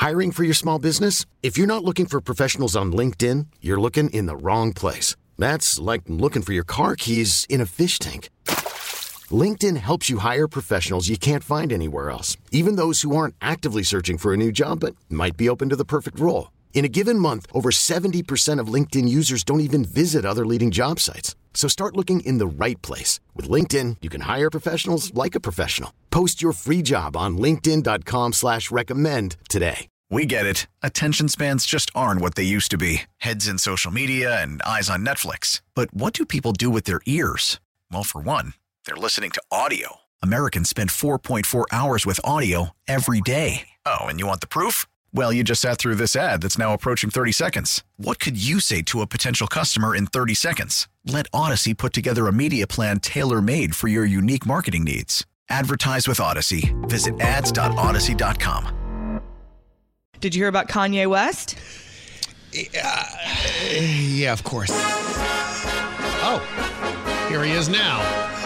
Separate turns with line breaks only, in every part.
Hiring for your small business? If you're not looking for professionals on LinkedIn, you're looking in the wrong place. That's like looking for your car keys in a fish tank. LinkedIn helps you hire professionals you can't find anywhere else, even those who aren't actively searching for a new job but might be open to the perfect role. In a given month, over 70% of LinkedIn users don't even visit other leading job sites. So start looking in the right place. With LinkedIn, you can hire professionals like a professional. Post your free job on linkedin.com/recommend today.
We get it. Attention spans just aren't what they used to be. Heads in social media and eyes on Netflix. But what do people do with their ears? Well, for one, they're listening to audio. Americans spend 4.4 hours with audio every day. Oh, and you want the proof? Well, you just sat through this ad that's now approaching 30 seconds. What could you say to a potential customer in 30 seconds? Let Odyssey put together a media plan tailor-made for your unique marketing needs. Advertise with Odyssey. Visit ads.odyssey.com.
Did you hear about Kanye West?
Yeah, of course. Oh, here he is now.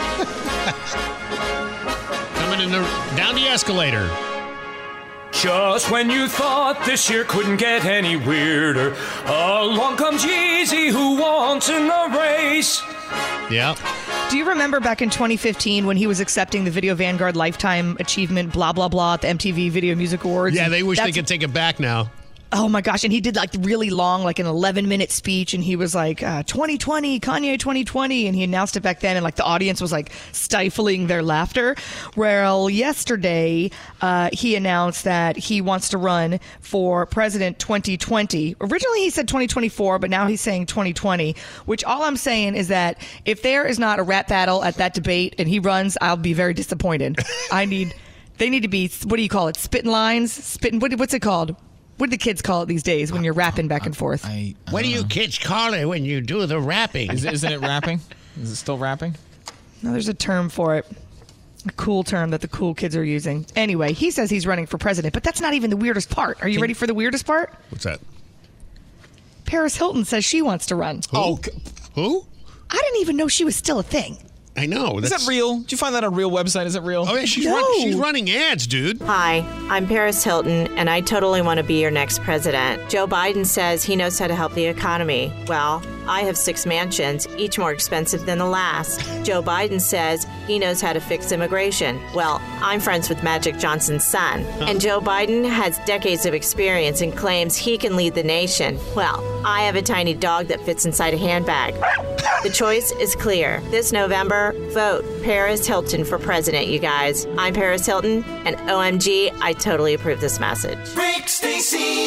Coming down the escalator.
Just when you thought this year couldn't get any weirder, along comes Yeezy, who wants in the race.
Yeah.
Do you remember back in 2015 when he was accepting the Video Vanguard Lifetime Achievement blah, blah, blah at the MTV Video Music Awards?
Yeah, they wish they could take it back now.
Oh my gosh. And he did like really long, like an 11-minute speech. And he was like, 2020, Kanye 2020. And he announced it back then. And like the audience was like stifling their laughter. Well, yesterday, he announced that he wants to run for president 2020. Originally, he said 2024, but now he's saying 2020, which all I'm saying is that if there is not a rap battle at that debate and he runs, I'll be very disappointed. They need to be, what do you call it? Spitting lines? What's it called? What do the kids call it these days when you're rapping back and forth?
What do you kids call it when you do the rapping?
Isn't it rapping? Is it still rapping?
No, there's a term for it. A cool term that the cool kids are using. Anyway, he says he's running for president, but that's not even the weirdest part. Are you ready for the weirdest part?
What's that?
Paris Hilton says she wants to run.
Who?
I didn't even know she was still a thing.
I know.
Is that real? Did you find that on a real website? Is it real?
Oh, yeah, she's running ads, dude.
Hi, I'm Paris Hilton, and I totally want to be your next president. Joe Biden says he knows how to help the economy. Well, I have 6 mansions, each more expensive than the last. Joe Biden says he knows how to fix immigration. Well, I'm friends with Magic Johnson's son. And Joe Biden has decades of experience and claims he can lead the nation. Well, I have a tiny dog that fits inside a handbag. The choice is clear. This November, vote Paris Hilton for president, you guys. I'm Paris Hilton, and OMG, I totally approve this message.
Rick Stacy